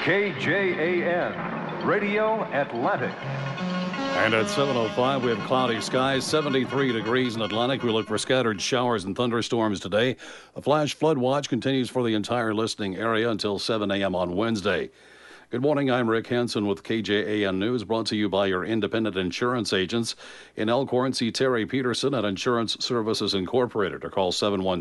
KJAN, Radio Atlantic. And at 7:05, we have cloudy skies, 73 degrees in Atlantic. We look for scattered showers and thunderstorms today. A flash flood watch continues for the entire listening area until 7 a.m. on Wednesday. Good morning, I'm Rick Hansen with KJAN News, brought to you by your independent insurance agents. In Elkhorn, see Terry Peterson at Insurance Services Incorporated, or call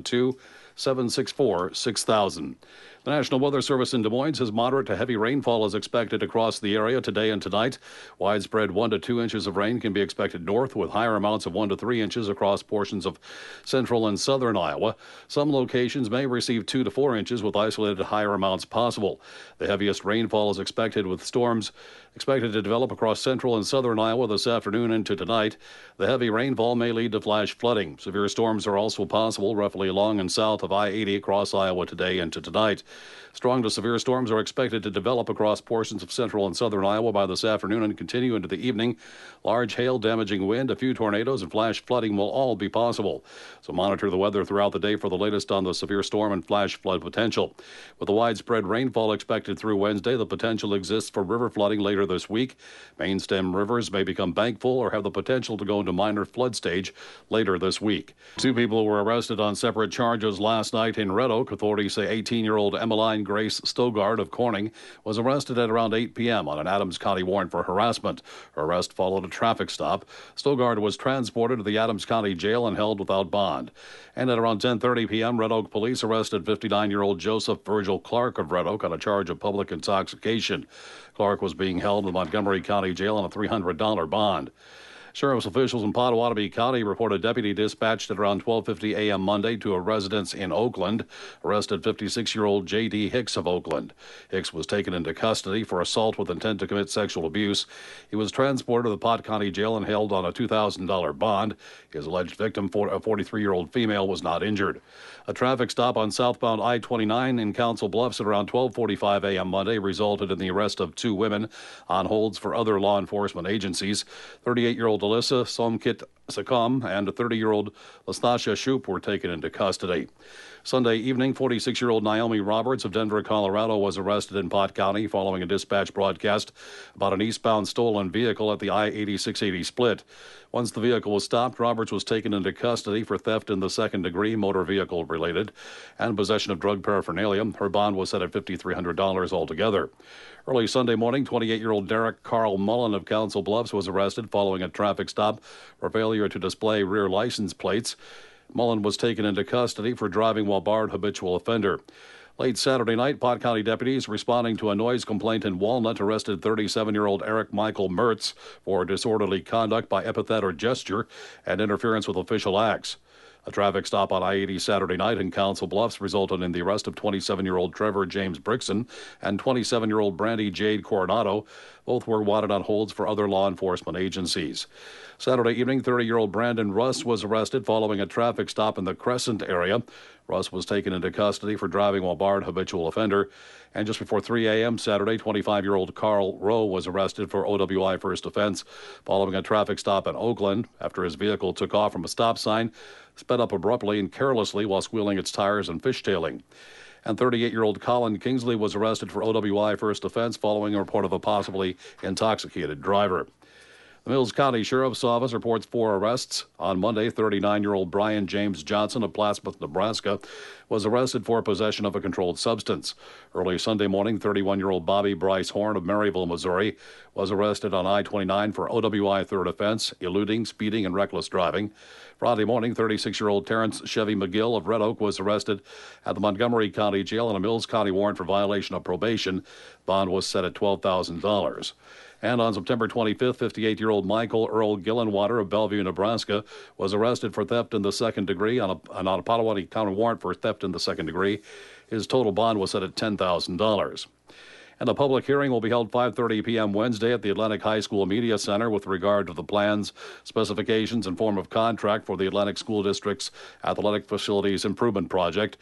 712-764-6000. The National Weather Service in Des Moines says moderate to heavy rainfall is expected across the area today and tonight. Widespread 1 to 2 inches of rain can be expected north, with higher amounts of 1 to 3 inches across portions of central and southern Iowa. Some locations may receive 2 to 4 inches, with isolated higher amounts possible. The heaviest rainfall is expected, with storms expected to develop across central and southern Iowa this afternoon into tonight. The heavy rainfall may lead to flash flooding. Severe storms are also possible roughly along and south of I-80 across Iowa today into tonight. Strong to severe storms are expected to develop across portions of central and southern Iowa by this afternoon and continue into the evening. Large hail, damaging wind, a few tornadoes, and flash flooding will all be possible. So monitor the weather throughout the day for the latest on the severe storm and flash flood potential. With the widespread rainfall expected through Wednesday, the potential exists for river flooding later this week. Main stem rivers may become bank full or have the potential to go into minor flood stage later this week. 2 people were arrested on separate charges last night in Red Oak. Authorities say 18-year-old Emmeline Grace Stogard of Corning was arrested at around 8 p.m. on an Adams County warrant for harassment. Her arrest followed a traffic stop. Stogard was transported to the Adams County Jail and held without bond. And at around 10:30 p.m., Red Oak police arrested 59-year-old Joseph Virgil Clark of Red Oak on a charge of public intoxication. Clark was being held in the Montgomery County Jail on a $300 bond. Sheriff's officials in Pottawatomie County report a deputy dispatched at around 12:50 a.m. Monday to a residence in Oakland arrested 56-year-old J.D. Hicks of Oakland. Hicks was taken into custody for assault with intent to commit sexual abuse. He was transported to the Pot County Jail and held on a $2,000 bond. His alleged victim, a 43-year-old female, was not injured. A traffic stop on southbound I-29 in Council Bluffs at around 12:45 a.m. Monday resulted in the arrest of 2 women on holds for other law enforcement agencies. 38-year-old Alyssa Somkit Sakam and a 30-year-old Lastasha Shoup were taken into custody. Sunday evening, 46-year-old Naomi Roberts of Denver, Colorado, was arrested in Pot County following a dispatch broadcast about an eastbound stolen vehicle at the I-80-680 split. Once the vehicle was stopped, Roberts was taken into custody for theft in the second degree, motor vehicle related, and possession of drug paraphernalia. Her bond was set at $5,300 altogether. Early Sunday morning, 28-year-old Derek Carl Mullen of Council Bluffs was arrested following a traffic stop for failure to display rear license plates. Mullen was taken into custody for driving while barred habitual offender. Late Saturday night, Pot County deputies responding to a noise complaint in Walnut arrested 37-year-old Eric Michael Mertz for disorderly conduct by epithet or gesture and interference with official acts. A traffic stop on I-80 Saturday night in Council Bluffs resulted in the arrest of 27-year-old Trevor James Brixson and 27-year-old Brandy Jade Coronado. Both were wanted on holds for other law enforcement agencies. Saturday evening, 30-year-old Brandon Russ was arrested following a traffic stop in the Crescent area. Russ was taken into custody for driving while barred habitual offender. And just before 3 a.m. Saturday, 25-year-old Carl Rowe was arrested for OWI first offense following a traffic stop in Oakland after his vehicle took off from a stop sign, sped up abruptly and carelessly while squealing its tires and fishtailing. And 38-year-old Colin Kingsley was arrested for OWI first offense following a report of a possibly intoxicated driver. The Mills County Sheriff's Office reports 4 arrests. On Monday, 39-year-old Brian James Johnson of Plattsmouth, Nebraska, was arrested for possession of a controlled substance. Early Sunday morning, 31-year-old Bobby Bryce Horn of Maryville, Missouri, was arrested on I-29 for OWI third offense, eluding, speeding, and reckless driving. Friday morning, 36-year-old Terrence Chevy McGill of Red Oak was arrested at the Montgomery County Jail on a Mills County warrant for violation of probation. Bond was set at $12,000. And on September 25th, 58-year-old Michael Earl Gillenwater of Bellevue, Nebraska, was arrested for theft in the second degree on a Pottawatomie County warrant for theft in the second degree. His total bond was set at $10,000. And a public hearing will be held 5:30 p.m. Wednesday at the Atlantic High School Media Center with regard to the plans, specifications, and form of contract for the Atlantic School District's Athletic Facilities Improvement Project.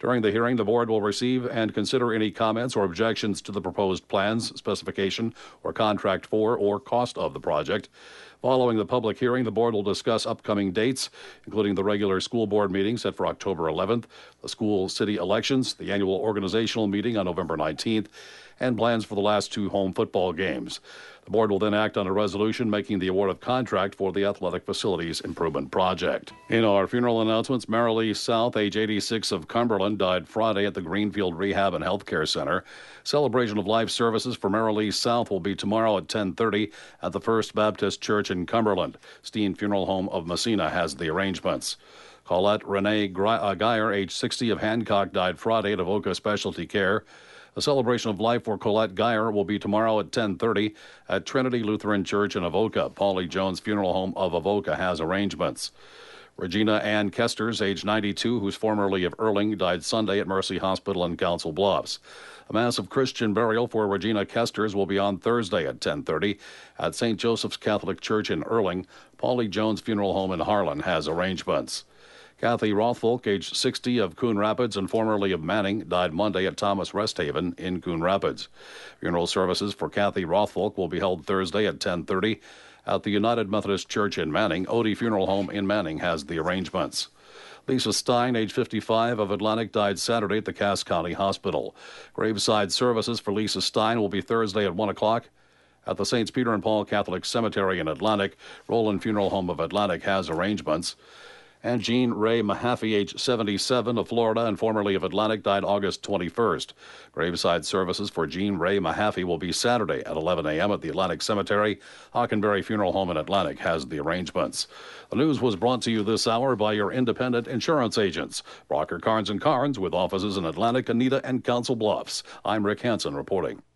During the hearing, the board will receive and consider any comments or objections to the proposed plans, specification, or contract for or cost of the project. Following the public hearing, the board will discuss upcoming dates, including the regular school board meeting set for October 11th, the school city elections, the annual organizational meeting on November 19th, and plans for the last 2 home football games. The board will then act on a resolution making the award of contract for the Athletic Facilities Improvement Project. In our funeral announcements, Marilee South, age 86 of Cumberland, died Friday at the Greenfield Rehab and Healthcare Center. Celebration of life services for Marilee South will be tomorrow at 10:30 at the First Baptist Church in Cumberland. Steen Funeral Home of Messina has the arrangements. Colette Renee Geyer, age 60 of Hancock, died Friday at Avoca Specialty Care. A celebration of life for Colette Geyer will be tomorrow at 10:30 at Trinity Lutheran Church in Avoca. Paulie Jones Funeral Home of Avoca has arrangements. Regina Ann Kesters, age 92, who's formerly of Erling, died Sunday at Mercy Hospital in Council Bluffs. A mass of Christian burial for Regina Kesters will be on Thursday at 10:30 at St. Joseph's Catholic Church in Erling. Paulie Jones Funeral Home in Harlan has arrangements. Kathy Rothfolk, age 60 of Coon Rapids and formerly of Manning, died Monday at Thomas Resthaven in Coon Rapids. Funeral services for Kathy Rothfolk will be held Thursday at 10:30 at the United Methodist Church in Manning. Odie Funeral Home in Manning has the arrangements. Lisa Stein, age 55 of Atlantic, died Saturday at the Cass County Hospital. Graveside services for Lisa Stein will be Thursday at 1 o'clock at the St. Peter and Paul Catholic Cemetery in Atlantic. Roland Funeral Home of Atlantic has arrangements. And Jean Ray Mahaffey, age 77 of Florida and formerly of Atlantic, died August 21st. Graveside services for Jean Ray Mahaffey will be Saturday at 11 a.m. at the Atlantic Cemetery. Hockenberry Funeral Home in Atlantic has the arrangements. The news was brought to you this hour by your independent insurance agents, Brocker Carnes & Carnes, with offices in Atlantic, Anita, and Council Bluffs. I'm Rick Hansen reporting.